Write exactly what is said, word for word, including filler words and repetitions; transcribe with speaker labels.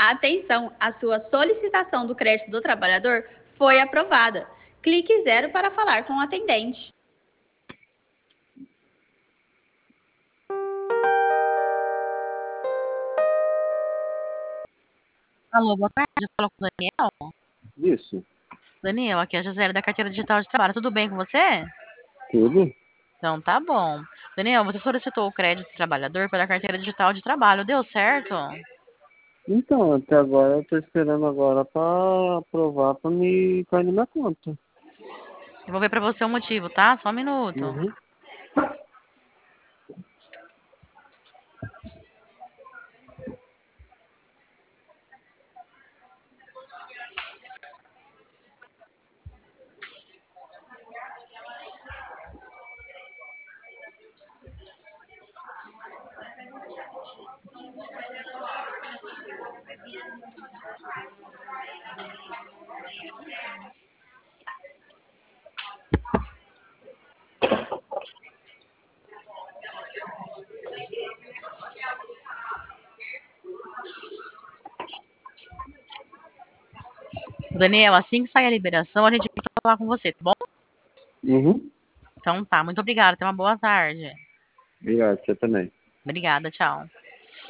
Speaker 1: Atenção, a sua solicitação do crédito do trabalhador foi aprovada. Clique zero para falar com o atendente.
Speaker 2: Alô, boa tarde. Eu falo com o Daniel.
Speaker 3: Isso.
Speaker 2: Daniel, aqui é a Gisele da Carteira Digital de Trabalho. Tudo bem com você?
Speaker 3: Tudo?
Speaker 2: Então tá bom. Daniel, você solicitou o crédito do trabalhador pela Carteira Digital de Trabalho. Deu certo?
Speaker 3: Então, até agora eu tô esperando agora pra aprovar pra me cair na minha conta.
Speaker 2: Eu vou ver pra você o motivo, tá? Só um minuto.
Speaker 3: Uhum.
Speaker 2: Daniel, assim que sair a liberação, a gente vai falar com você, tá bom?
Speaker 3: Uhum.
Speaker 2: Então tá, muito obrigada. Tenha uma boa tarde.
Speaker 3: Obrigado, você também.
Speaker 2: Obrigada, tchau.